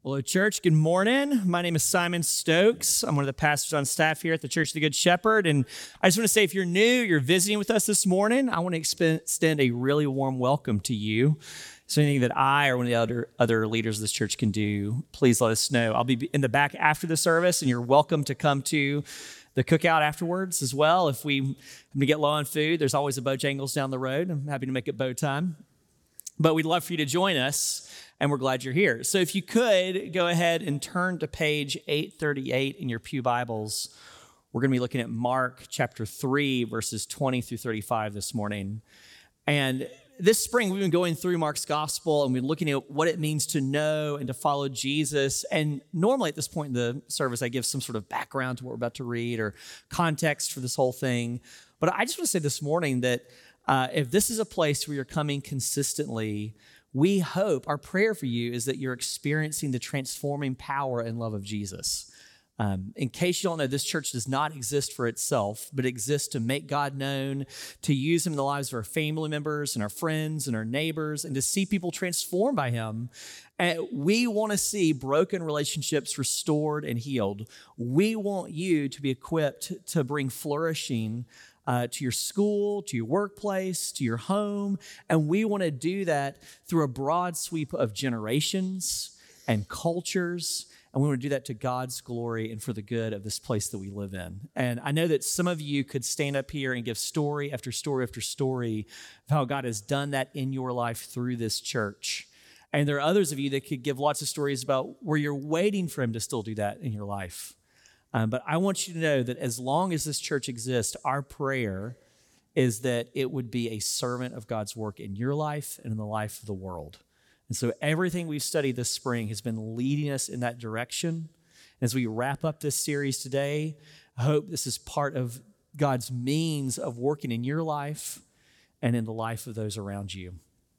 Hello, church. Good morning. My name is Simon Stokes. I'm one of the pastors on staff here at the Church of the Good Shepherd. And I just want to say, if you're new, you're visiting with us this morning, I want to extend a really warm welcome to you. So anything that I or one of the other leaders of this church can do, please let us know. I'll be in the back after the service, and you're welcome to come to the cookout afterwards as well. If we get low on food, there's always a Bojangles down the road. I'm happy to make it bow time. But we'd love for you to join us, and we're glad you're here. So if you could, go ahead and turn to page 838 in your pew Bibles. We're going to be looking at Mark chapter 3, verses 20 through 35 this morning. And this spring, we've been going through Mark's gospel, and we're looking at what it means to know and to follow Jesus. And normally at this point in the service, I give some sort of background to what we're about to read or context for this whole thing. But I just want to say this morning that if this is a place where you're coming consistently, we hope, our prayer for you is that you're experiencing the transforming power and love of Jesus. In case you don't know, this church does not exist for itself, but exists to make God known, to use him in the lives of our family members and our friends and our neighbors, and to see people transformed by him. And we want to see broken relationships restored and healed. We want you to be equipped to bring flourishing to your school, to your workplace, to your home. And we want to do that through a broad sweep of generations and cultures. And we want to do that to God's glory and for the good of this place that we live in. And I know that some of you could stand up here and give story after story after story of how God has done that in your life through this church. And there are others of you that could give lots of stories about where you're waiting for him to still do that in your life. But I want you to know that as long as this church exists, our prayer is that it would be a servant of God's work in your life and in the life of the world. And so everything we've studied this spring has been leading us in that direction. As we wrap up this series today, I hope this is part of God's means of working in your life and in the life of those around you.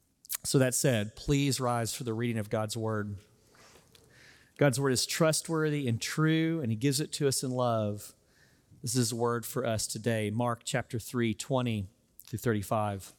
So that said, please rise for the reading of God's word. God's word is trustworthy and true, and he gives it to us in love. This is his word for us today, Mark chapter 3, 20 through 35.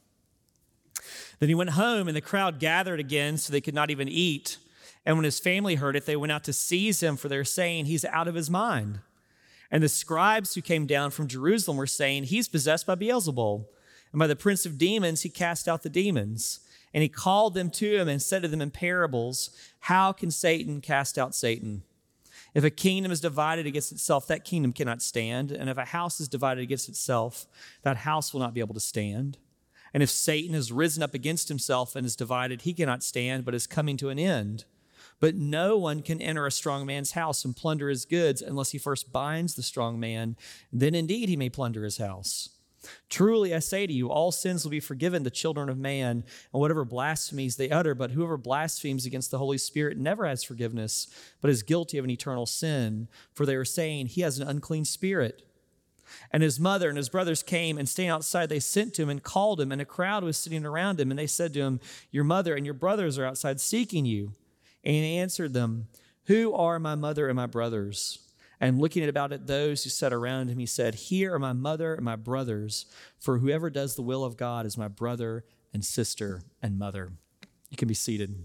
Then he went home, and the crowd gathered again, so they could not even eat. And when his family heard it, they went out to seize him, for they were saying, he's out of his mind. And the scribes who came down from Jerusalem were saying, he's possessed by Beelzebul, and by the prince of demons he cast out the demons. And he called them to him and said to them in parables, how can Satan cast out Satan? If a kingdom is divided against itself, that kingdom cannot stand. And if a house is divided against itself, that house will not be able to stand. And if Satan has risen up against himself and is divided, he cannot stand, but is coming to an end. But no one can enter a strong man's house and plunder his goods unless he first binds the strong man. Then indeed he may plunder his house. Truly, I say to you, all sins will be forgiven the children of man, and whatever blasphemies they utter, but whoever blasphemes against the Holy Spirit never has forgiveness, but is guilty of an eternal sin. For they were saying, he has an unclean spirit. And his mother and his brothers came, and staying outside, they sent to him and called him, and a crowd was sitting around him, and they said to him, your mother and your brothers are outside seeking you. And he answered them, who are my mother and my brothers? And looking about at those who sat around him, he said, here are my mother and my brothers, for whoever does the will of God is my brother and sister and mother. You can be seated.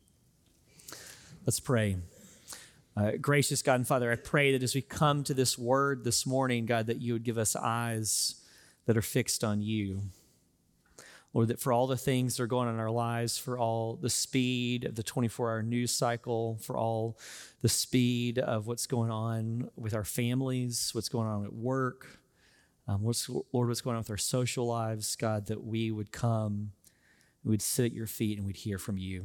Let's pray. Gracious God and Father, I pray that as we come to this word this morning, God, that you would give us eyes that are fixed on you. Lord, that for all the things that are going on in our lives, for all the speed of the 24-hour news cycle, for all the speed of what's going on with our families, what's going on at work, what's going on with our social lives, God, that we would come, we would sit at your feet and we'd hear from you.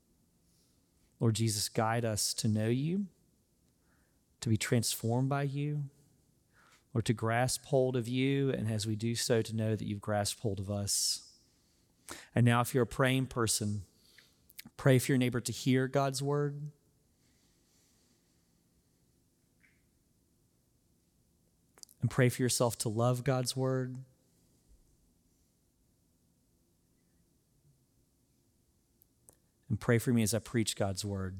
Lord Jesus, guide us to know you, to be transformed by you, or to grasp hold of you, and as we do so, to know that you've grasped hold of us. And now, if you're a praying person, pray for your neighbor to hear God's word. And pray for yourself to love God's word. And pray for me as I preach God's word.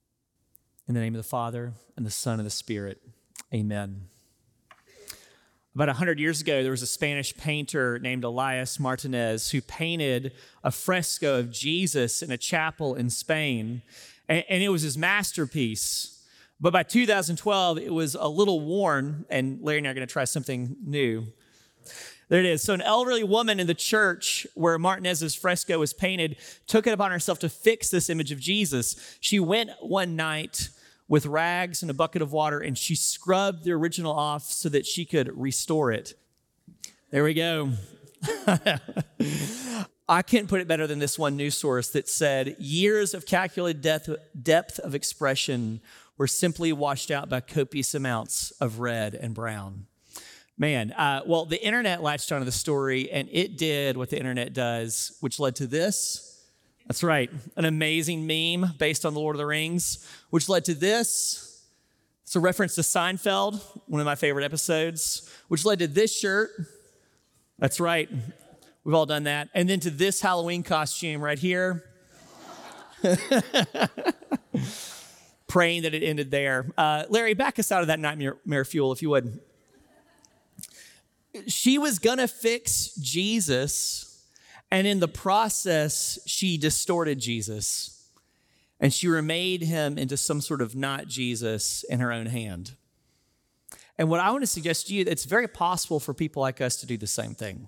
In the name of the Father, and the Son, and the Spirit, amen. About 100 years ago, there was a Spanish painter named Elias Martinez who painted a fresco of Jesus in a chapel in Spain, and it was his masterpiece. But by 2012, it was a little worn, and Larry and I are going to try something new. There it is. So an elderly woman in the church where Martinez's fresco was painted took it upon herself to fix this image of Jesus. She went one night with rags and a bucket of water, and she scrubbed the original off so that she could restore it. There we go. I couldn't put it better than this one news source that said, years of calculated depth of expression were simply washed out by copious amounts of red and brown. Man, well, the internet latched onto the story, and it did what the internet does, which led to this. That's right, an amazing meme based on The Lord of the Rings, which led to this. It's a reference to Seinfeld, one of my favorite episodes, which led to this shirt. That's right, we've all done that. And then to this Halloween costume right here. Praying that it ended there. Larry, back us out of that nightmare fuel, if you would. She was gonna fix Jesus, and in the process, she distorted Jesus, and she remade him into some sort of not Jesus in her own hand. And what I want to suggest to you, it's very possible for people like us to do the same thing.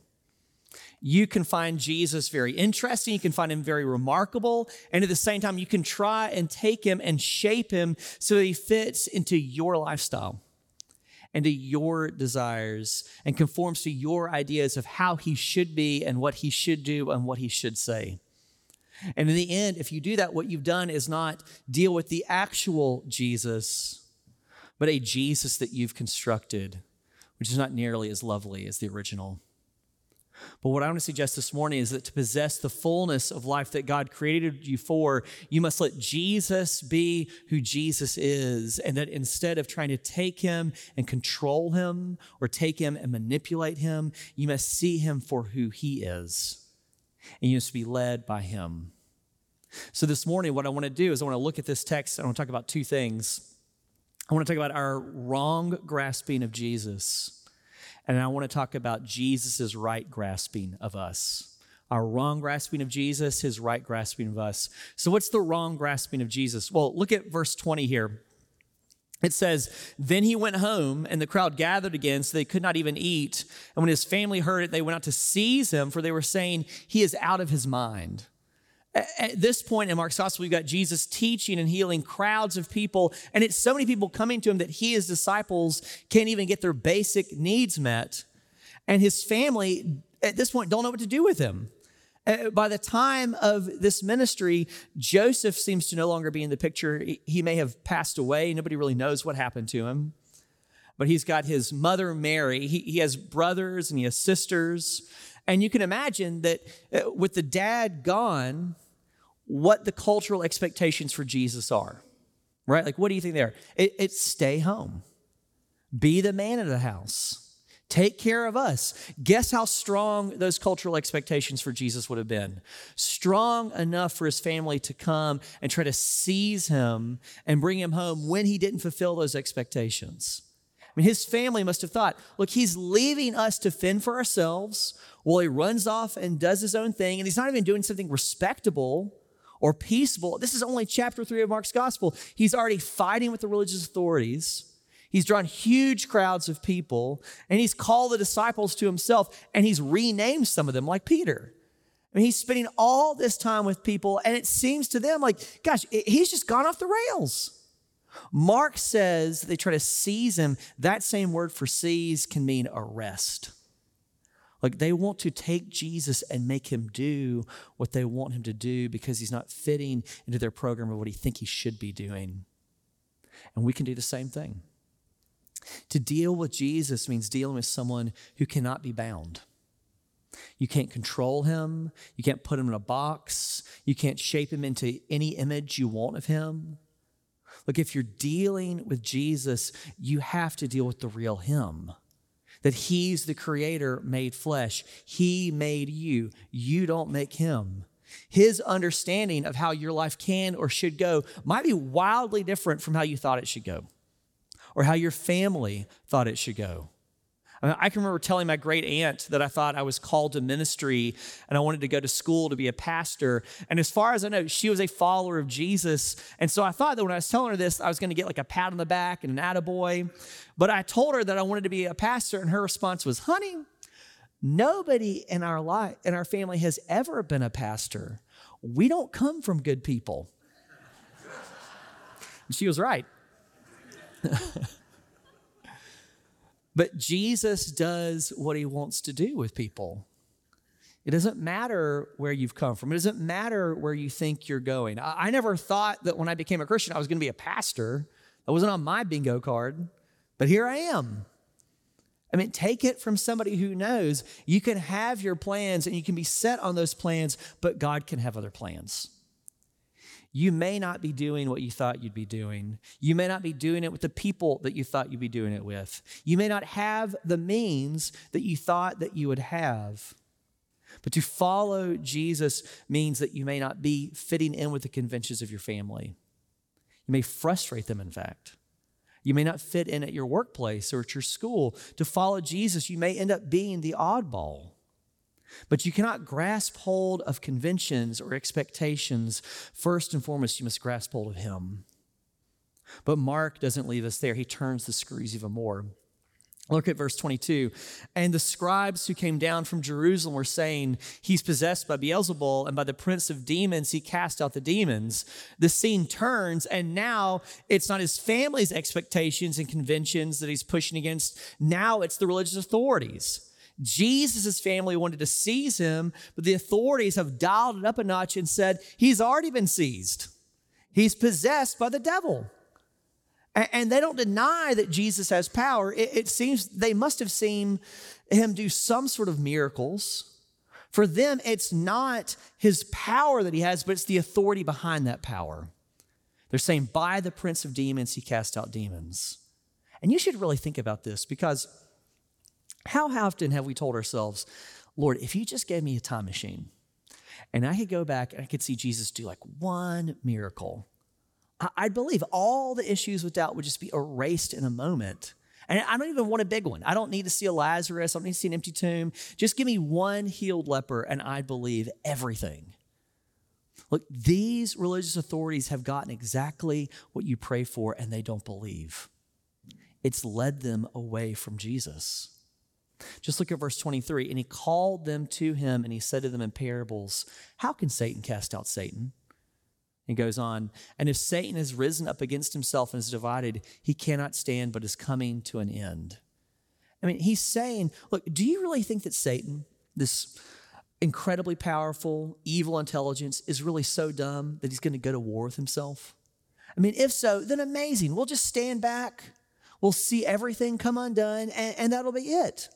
You can find Jesus very interesting, you can find him very remarkable, and at the same time, you can try and take him and shape him so that he fits into your lifestyle and to your desires and conforms to your ideas of how he should be and what he should do and what he should say. And in the end, if you do that, what you've done is not deal with the actual Jesus, but a Jesus that you've constructed, which is not nearly as lovely as the original. But what I want to suggest this morning is that to possess the fullness of life that God created you for, you must let Jesus be who Jesus is, and that instead of trying to take him and control him or take him and manipulate him, you must see him for who he is, and you must be led by him. So this morning, what I want to do is I want to look at this text, and I want to talk about two things. I want to talk about our wrong grasping of Jesus, and I want to talk about Jesus' right grasping of us. Our wrong grasping of Jesus, his right grasping of us. So what's the wrong grasping of Jesus? Well, look at verse 20 here. It says, then he went home, and the crowd gathered again, so they could not even eat. And when his family heard it, they went out to seize him, for they were saying, he is out of his mind. At this point in Mark's gospel, we've got Jesus teaching and healing crowds of people, and it's so many people coming to him that he, his disciples, can't even get their basic needs met. And his family, at this point, don't know what to do with him. By the time of this ministry, Joseph seems to no longer be in the picture. He may have passed away. Nobody really knows what happened to him. But he's got his mother, Mary. He has brothers and he has sisters. And you can imagine that with the dad gone, what the cultural expectations for Jesus are, right? Like, what do you think there? It's stay home. Be the man of the house. Take care of us. Guess how strong those cultural expectations for Jesus would have been? Strong enough for his family to come and try to seize him and bring him home when he didn't fulfill those expectations. I mean, his family must have thought, look, he's leaving us to fend for ourselves while he runs off and does his own thing, and he's not even doing something respectable or peaceable. This is only chapter 3 of Mark's gospel. He's already fighting with the religious authorities. He's drawn huge crowds of people, and he's called the disciples to himself, and he's renamed some of them, like Peter. I mean, he's spending all this time with people, and it seems to them like, gosh, he's just gone off the rails. Mark says they try to seize him. That same word for seize can mean arrest. Like, they want to take Jesus and make him do what they want him to do because he's not fitting into their program of what he think he should be doing. And we can do the same thing. To deal with Jesus means dealing with someone who cannot be bound. You can't control him. You can't put him in a box. You can't shape him into any image you want of him. Look, if you're dealing with Jesus, you have to deal with the real him. That he's the creator made flesh. He made you. You don't make him. His understanding of how your life can or should go might be wildly different from how you thought it should go or how your family thought it should go. I mean, I can remember telling my great aunt that I thought I was called to ministry and I wanted to go to school to be a pastor. And as far as I know, she was a follower of Jesus. And so I thought that when I was telling her this, I was going to get like a pat on the back and an attaboy. But I told her that I wanted to be a pastor, and her response was, honey, nobody in our family has ever been a pastor. We don't come from good people. And she was right. But Jesus does what he wants to do with people. It doesn't matter where you've come from. It doesn't matter where you think you're going. I never thought that when I became a Christian, I was going to be a pastor. That wasn't on my bingo card, but here I am. I mean, take it from somebody who knows you can have your plans and you can be set on those plans, but God can have other plans. You may not be doing what you thought you'd be doing. You may not be doing it with the people that you thought you'd be doing it with. You may not have the means that you thought that you would have. But to follow Jesus means that you may not be fitting in with the conventions of your family. You may frustrate them, in fact. You may not fit in at your workplace or at your school. To follow Jesus, you may end up being the oddball. But you cannot grasp hold of conventions or expectations. First and foremost, you must grasp hold of him. But Mark doesn't leave us there. He turns the screws even more. Look at verse 22. And the scribes who came down from Jerusalem were saying, he's possessed by Beelzebul, and by the prince of demons he cast out the demons. The scene turns, and now it's not his family's expectations and conventions that he's pushing against. Now it's the religious authorities. Jesus' family wanted to seize him, but the authorities have dialed it up a notch and said, he's already been seized. He's possessed by the devil. And they don't deny that Jesus has power. It seems they must have seen him do some sort of miracles. For them, it's not his power that he has, but it's the authority behind that power. They're saying, by the prince of demons, he cast out demons. And you should really think about this, because how often have we told ourselves, Lord, if you just gave me a time machine and I could go back and I could see Jesus do like one miracle, I'd believe all the issues with doubt would just be erased in a moment. And I don't even want a big one. I don't need to see a Lazarus. I don't need to see an empty tomb. Just give me one healed leper and I'd believe everything. Look, these religious authorities have gotten exactly what you pray for, and they don't believe. It's led them away from Jesus. Just look at verse 23. And he called them to him, and he said to them in parables, how can Satan cast out Satan? He goes on, and if Satan has risen up against himself and is divided, he cannot stand, but is coming to an end. I mean, he's saying, look, do you really think that Satan, this incredibly powerful, evil intelligence, is really so dumb that he's going to go to war with himself? I mean, if so, then amazing. We'll just stand back. We'll see everything come undone, and that'll be it.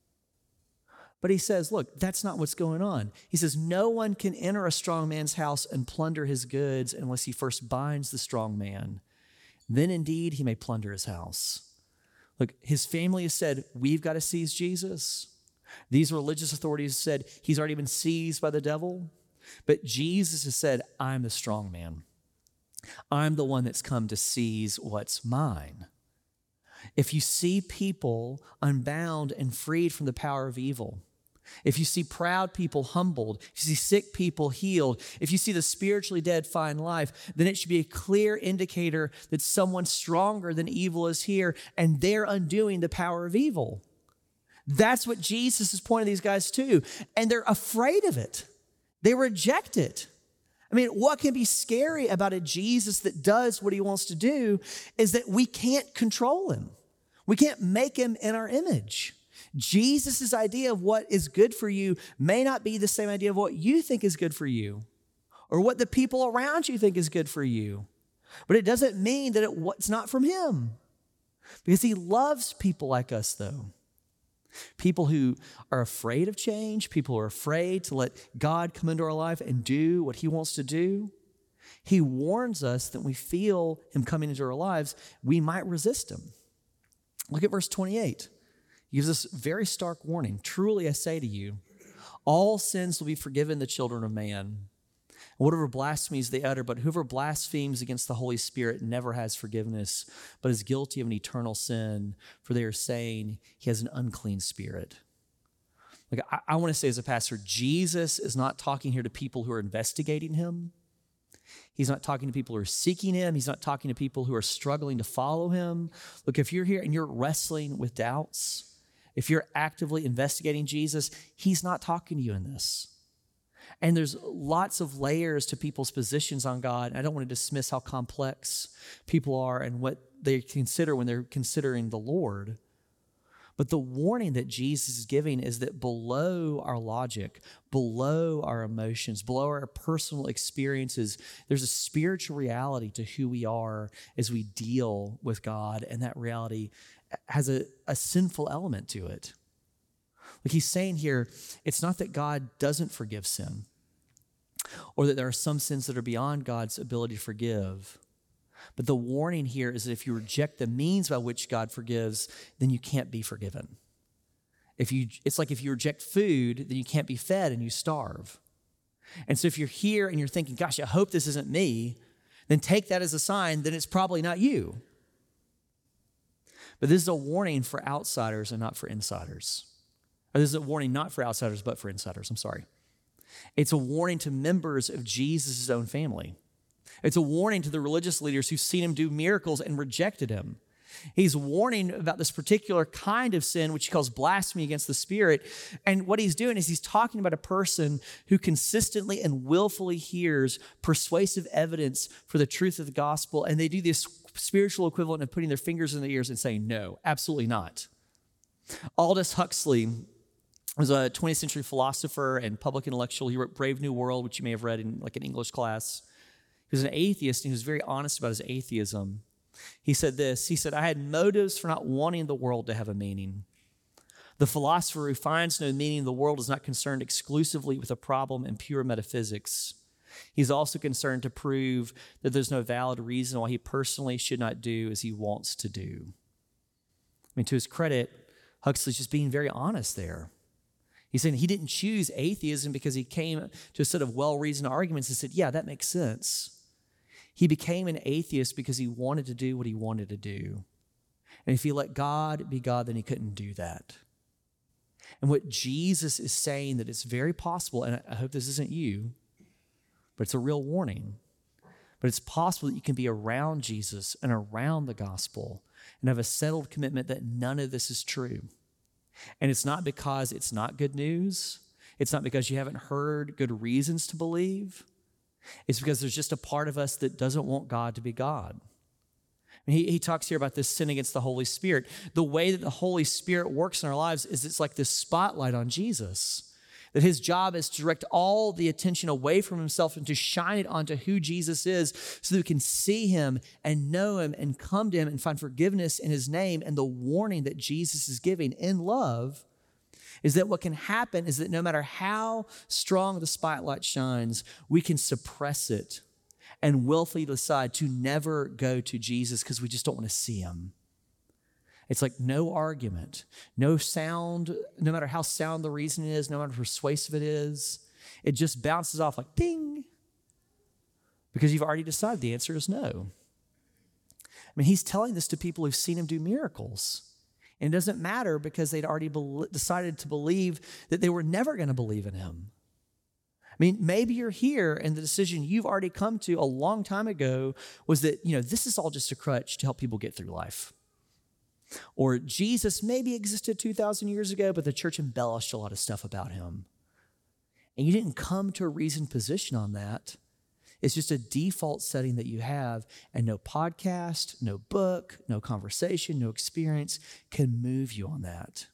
But he says, look, that's not what's going on. He says, no one can enter a strong man's house and plunder his goods unless he first binds the strong man. Then indeed he may plunder his house. Look, his family has said, we've got to seize Jesus. These religious authorities said, he's already been seized by the devil. But Jesus has said, I'm the strong man. I'm the one that's come to seize what's mine. If you see people unbound and freed from the power of evil, if you see proud people humbled, if you see sick people healed, if you see the spiritually dead find life, then it should be a clear indicator that someone stronger than evil is here, and they're undoing the power of evil. That's what Jesus is pointing these guys to, and they're afraid of it. They reject it. I mean, what can be scary about a Jesus that does what he wants to do is that we can't control him. We can't make him in our image. Jesus' idea of what is good for you may not be the same idea of what you think is good for you or what the people around you think is good for you. But it doesn't mean that it's not from him, because he loves people like us, though. People who are afraid of change, people who are afraid to let God come into our life and do what he wants to do. He warns us that when we feel him coming into our lives, we might resist him. Look at verse 28. He gives us a very stark warning. Truly I say to you, all sins will be forgiven the children of man. Whatever blasphemies they utter, but whoever blasphemes against the Holy Spirit never has forgiveness, but is guilty of an eternal sin, for they are saying he has an unclean spirit. Like I want to say as a pastor, Jesus is not talking here to people who are investigating him. He's not talking to people who are seeking him. He's not talking to people who are struggling to follow him. Look, if you're here and you're wrestling with doubts, if you're actively investigating Jesus, he's not talking to you in this. And there's lots of layers to people's positions on God. I don't want to dismiss how complex people are and what they consider when they're considering the Lord. But the warning that Jesus is giving is that below our logic, below our emotions, below our personal experiences, there's a spiritual reality to who we are as we deal with God. And that reality has a sinful element to it. Like he's saying here, it's not that God doesn't forgive sin or that there are some sins that are beyond God's ability to forgive. But the warning here is that if you reject the means by which God forgives, then you can't be forgiven. It's like if you reject food, then you can't be fed and you starve. And so if you're here and you're thinking, gosh, I hope this isn't me, then take that as a sign that it's probably not you. But this is a warning for outsiders and not for insiders. Or this is a warning not for outsiders, but for insiders. I'm sorry. It's a warning to members of Jesus' own family. It's a warning to the religious leaders who've seen him do miracles and rejected him. He's warning about this particular kind of sin, which he calls blasphemy against the Spirit. And what he's doing is he's talking about a person who consistently and willfully hears persuasive evidence for the truth of the gospel, and they do this spiritual equivalent of putting their fingers in their ears and saying, no, absolutely not. Aldous Huxley was a 20th century philosopher and public intellectual. He wrote Brave New World, which you may have read in like an English class. He was an atheist, and he was very honest about his atheism. He said this, he said, I had motives for not wanting the world to have a meaning. The philosopher who finds no meaning in the world is not concerned exclusively with a problem in pure metaphysics. He's also concerned to prove that there's no valid reason why he personally should not do as he wants to do. I mean, to his credit, Huxley's just being very honest there. He's saying he didn't choose atheism because he came to a set of well-reasoned arguments and said, yeah, that makes sense. He became an atheist because he wanted to do what he wanted to do. And if he let God be God, then he couldn't do that. And what Jesus is saying that it's very possible, and I hope this isn't you, but it's a real warning. But it's possible that you can be around Jesus and around the gospel and have a settled commitment that none of this is true. And it's not because it's not good news. It's not because you haven't heard good reasons to believe. It's because there's just a part of us that doesn't want God to be God. And he talks here about this sin against the Holy Spirit. The way that the Holy Spirit works in our lives is it's like this spotlight on Jesus. That his job is to direct all the attention away from himself and to shine it onto who Jesus is so that we can see him and know him and come to him and find forgiveness in his name. And the warning that Jesus is giving in love is that what can happen is that no matter how strong the spotlight shines, we can suppress it and willfully decide to never go to Jesus because we just don't want to see him. It's like no argument, no sound, no matter how sound the reason is, no matter how persuasive it is, it just bounces off like ding, because you've already decided the answer is no. I mean, he's telling this to people who've seen him do miracles. And it doesn't matter because they'd already decided to believe that they were never going to believe in him. I mean, maybe you're here and the decision you've already come to a long time ago was that, this is all just a crutch to help people get through life. Or Jesus maybe existed 2,000 years ago, but the church embellished a lot of stuff about him. And you didn't come to a reasoned position on that. It's just a default setting that you have, and no podcast, no book, no conversation, no experience can move you on that.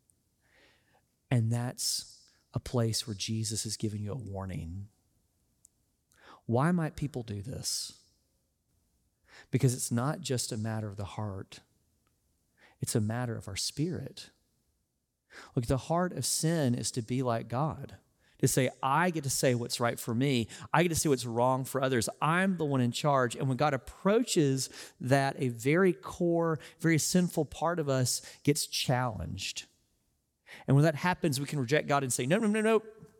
And that's a place where Jesus is giving you a warning. Why might people do this? Because it's not just a matter of the heart. It's a matter of our spirit. Look, the heart of sin is to be like God. To say, I get to say what's right for me. I get to say what's wrong for others. I'm the one in charge. And when God approaches that, a very core, very sinful part of us gets challenged. And when that happens, we can reject God and say, no.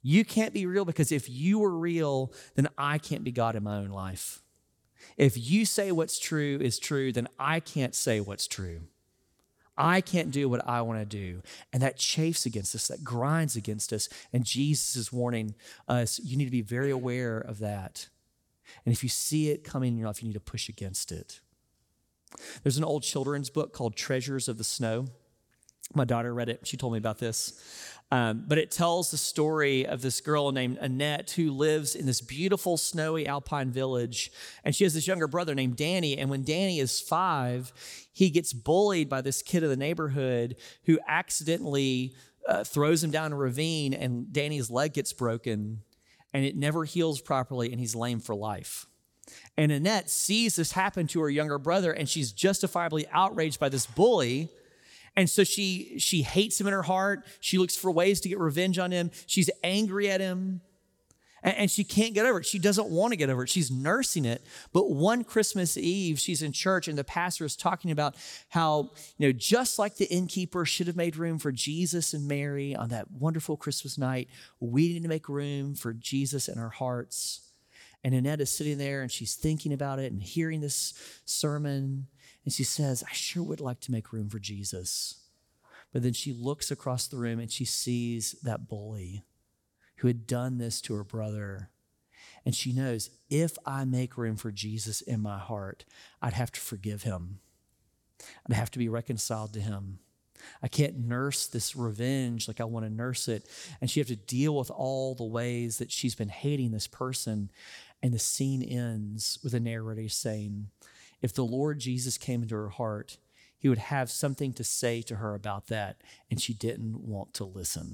You can't be real because if you were real, then I can't be God in my own life. If you say what's true is true, then I can't say what's true. I can't do what I want to do. And that chafes against us, that grinds against us. And Jesus is warning us, you need to be very aware of that. And if you see it coming in your life, you need to push against it. There's an old children's book called Treasures of the Snow. My daughter read it. She told me about this. But it tells the story of this girl named Annette who lives in this beautiful snowy alpine village. And she has this younger brother named Danny. And when Danny is 5, he gets bullied by this kid in the neighborhood who accidentally throws him down a ravine, and Danny's leg gets broken and it never heals properly and he's lame for life. And Annette sees this happen to her younger brother and she's justifiably outraged by this bully. And so she hates him in her heart. She looks for ways to get revenge on him. She's angry at him. And she can't get over it. She doesn't want to get over it. She's nursing it. But one Christmas Eve, she's in church and the pastor is talking about how, just like the innkeeper should have made room for Jesus and Mary on that wonderful Christmas night, we need to make room for Jesus in our hearts. And Annette is sitting there and she's thinking about it and hearing this sermon. And she says, I sure would like to make room for Jesus. But then she looks across the room and she sees that bully who had done this to her brother. And she knows, if I make room for Jesus in my heart, I'd have to forgive him. I'd have to be reconciled to him. I can't nurse this revenge like I want to nurse it. And she have to deal with all the ways that she's been hating this person. And the scene ends with the narrator saying, if the Lord Jesus came into her heart, he would have something to say to her about that, and she didn't want to listen.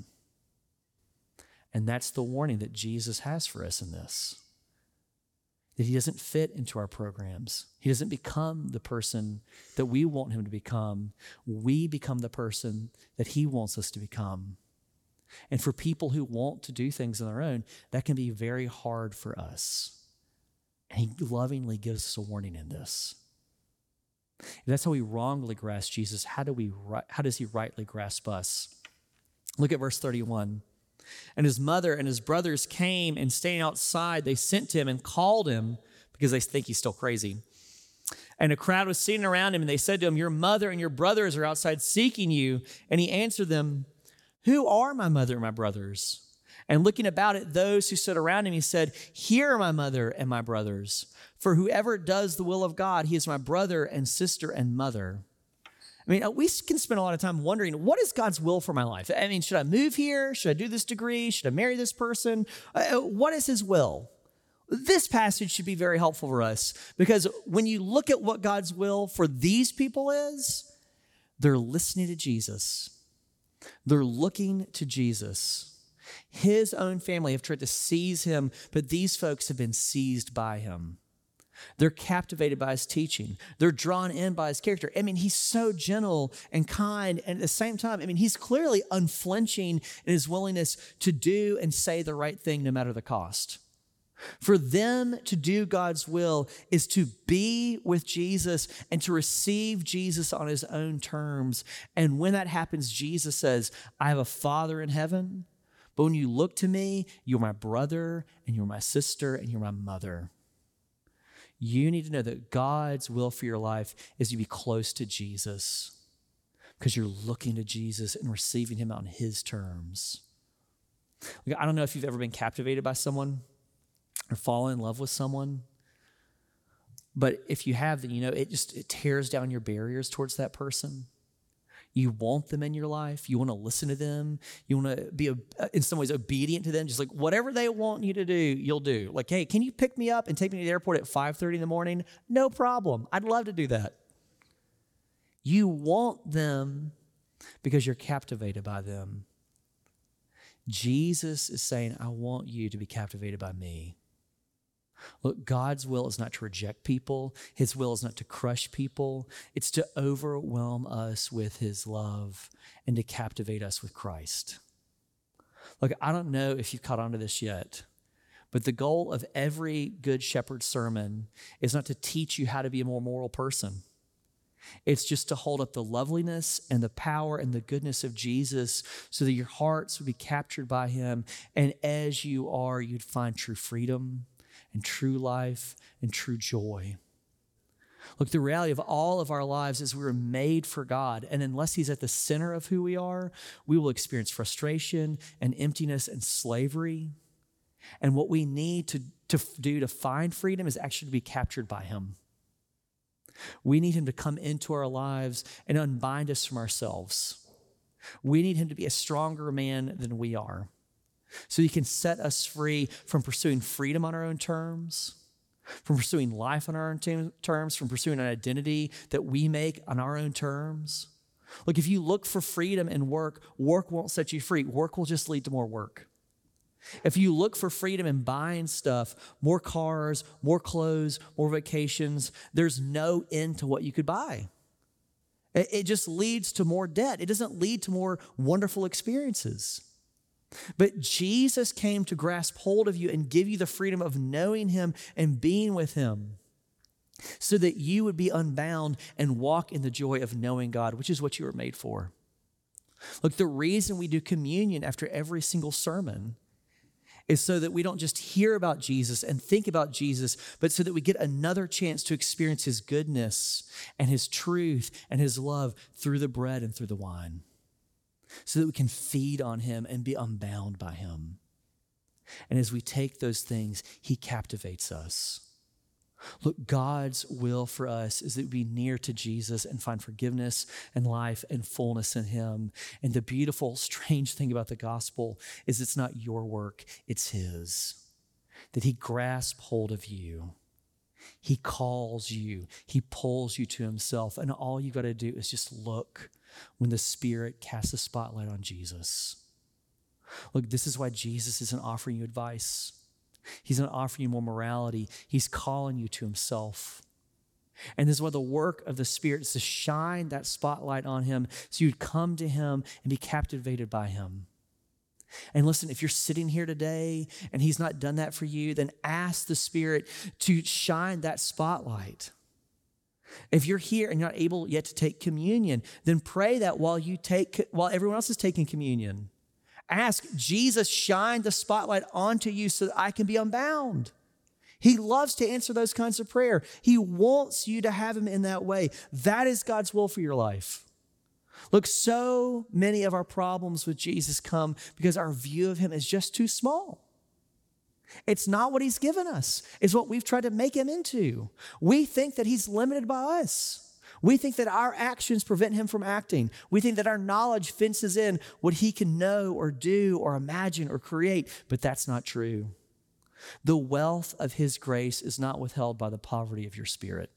And that's the warning that Jesus has for us in this, that he doesn't fit into our programs. He doesn't become the person that we want him to become. We become the person that he wants us to become. And for people who want to do things on their own, that can be very hard for us. And he lovingly gives us a warning in this. If that's how we wrongly grasp Jesus, how does he rightly grasp us? Look at verse 31. And his mother and his brothers came, and staying outside, they sent to him and called him because they think he's still crazy. And a crowd was sitting around him, and they said to him, your mother and your brothers are outside seeking you. And he answered them, who are my mother and my brothers? And looking about at those who stood around him, he said, here are my mother and my brothers. For whoever does the will of God, he is my brother and sister and mother. I mean, we can spend a lot of time wondering, what is God's will for my life? I mean, should I move here? Should I do this degree? Should I marry this person? What is his will? This passage should be very helpful for us because when you look at what God's will for these people is, they're listening to Jesus. They're looking to Jesus. His own family have tried to seize him, but these folks have been seized by him. They're captivated by his teaching. They're drawn in by his character. I mean, he's so gentle and kind. And at the same time, he's clearly unflinching in his willingness to do and say the right thing no matter the cost. For them to do God's will is to be with Jesus and to receive Jesus on his own terms. And when that happens, Jesus says, I have a Father in heaven, but when you look to me, you're my brother and you're my sister and you're my mother. You need to know that God's will for your life is to be close to Jesus because you're looking to Jesus and receiving him on his terms. I don't know if you've ever been captivated by someone or fallen in love with someone, but if you have, then it tears down your barriers towards that person. You want them in your life. You want to listen to them. You want to be, in some ways, obedient to them. Just like whatever they want you to do, you'll do. Like, hey, can you pick me up and take me to the airport at 5:30 in the morning? No problem. I'd love to do that. You want them because you're captivated by them. Jesus is saying, I want you to be captivated by me. Look, God's will is not to reject people. His will is not to crush people. It's to overwhelm us with his love and to captivate us with Christ. Look, I don't know if you've caught on to this yet, but the goal of every Good Shepherd sermon is not to teach you how to be a more moral person. It's just to hold up the loveliness and the power and the goodness of Jesus so that your hearts would be captured by him. And as you are, you'd find true freedom and true life and true joy. Look, the reality of all of our lives is we were made for God. And unless he's at the center of who we are, we will experience frustration and emptiness and slavery. And what we need to do to find freedom is actually to be captured by him. We need him to come into our lives and unbind us from ourselves. We need him to be a stronger man than we are, so he can set us free from pursuing freedom on our own terms, from pursuing life on our own terms, from pursuing an identity that we make on our own terms. Look, if you look for freedom in work, work won't set you free. Work will just lead to more work. If you look for freedom in buying stuff, more cars, more clothes, more vacations, there's no end to what you could buy. It just leads to more debt. It doesn't lead to more wonderful experiences. But Jesus came to grasp hold of you and give you the freedom of knowing him and being with him so that you would be unbound and walk in the joy of knowing God, which is what you were made for. Look, the reason we do communion after every single sermon is so that we don't just hear about Jesus and think about Jesus, but so that we get another chance to experience his goodness and his truth and his love through the bread and through the wine, so that we can feed on him and be unbound by him. And as we take those things, he captivates us. Look, God's will for us is that we be near to Jesus and find forgiveness and life and fullness in him. And the beautiful, strange thing about the gospel is it's not your work, it's his. That he grasps hold of you. He calls you. He pulls you to himself. And all you got to do is just look when the Spirit casts a spotlight on Jesus. Look, this is why Jesus isn't offering you advice. He's not offering you more morality. He's calling you to himself. And this is why the work of the Spirit is to shine that spotlight on him so you'd come to him and be captivated by him. And listen, if you're sitting here today and he's not done that for you, then ask the Spirit to shine that spotlight. If you're here and you're not able yet to take communion, then pray that while everyone else is taking communion. Ask Jesus, shine the spotlight onto you so that I can be unbound. He loves to answer those kinds of prayer. He wants you to have him in that way. That is God's will for your life. Look, so many of our problems with Jesus come because our view of him is just too small. It's not what he's given us. It's what we've tried to make him into. We think that he's limited by us. We think that our actions prevent him from acting. We think that our knowledge fences in what he can know or do or imagine or create, but that's not true. The wealth of his grace is not withheld by the poverty of your spirit.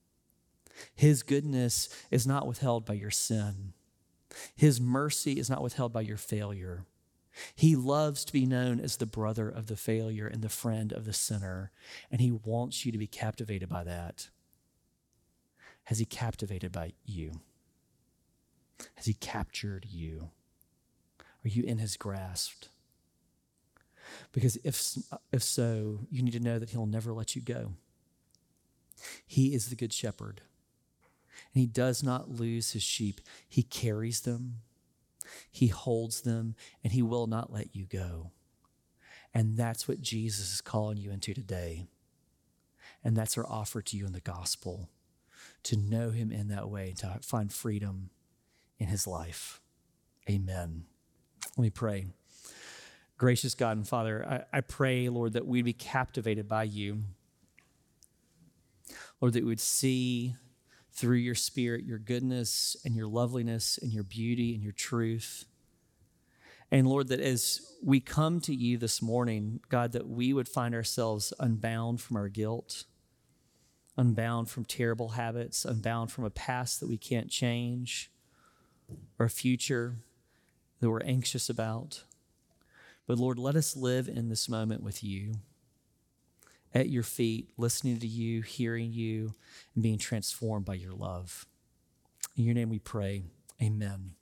His goodness is not withheld by your sin. His mercy is not withheld by your failure. He loves to be known as the brother of the failure and the friend of the sinner, and he wants you to be captivated by that. Has he captivated by you? Has he captured you? Are you in his grasp? Because if so, you need to know that he'll never let you go. He is the good shepherd, and he does not lose his sheep. He carries them, he holds them, and he will not let you go. And that's what Jesus is calling you into today. And that's our offer to you in the gospel, to know him in that way, to find freedom in his life. Amen. Let me pray. Gracious God and Father, I pray, Lord, that we'd be captivated by you. Lord, that we would see through your Spirit your goodness and your loveliness and your beauty and your truth. And Lord, that as we come to you this morning, God, that we would find ourselves unbound from our guilt, unbound from terrible habits, unbound from a past that we can't change, or a future that we're anxious about. But Lord, let us live in this moment with you, at your feet, listening to you, hearing you, and being transformed by your love. In your name we pray, amen.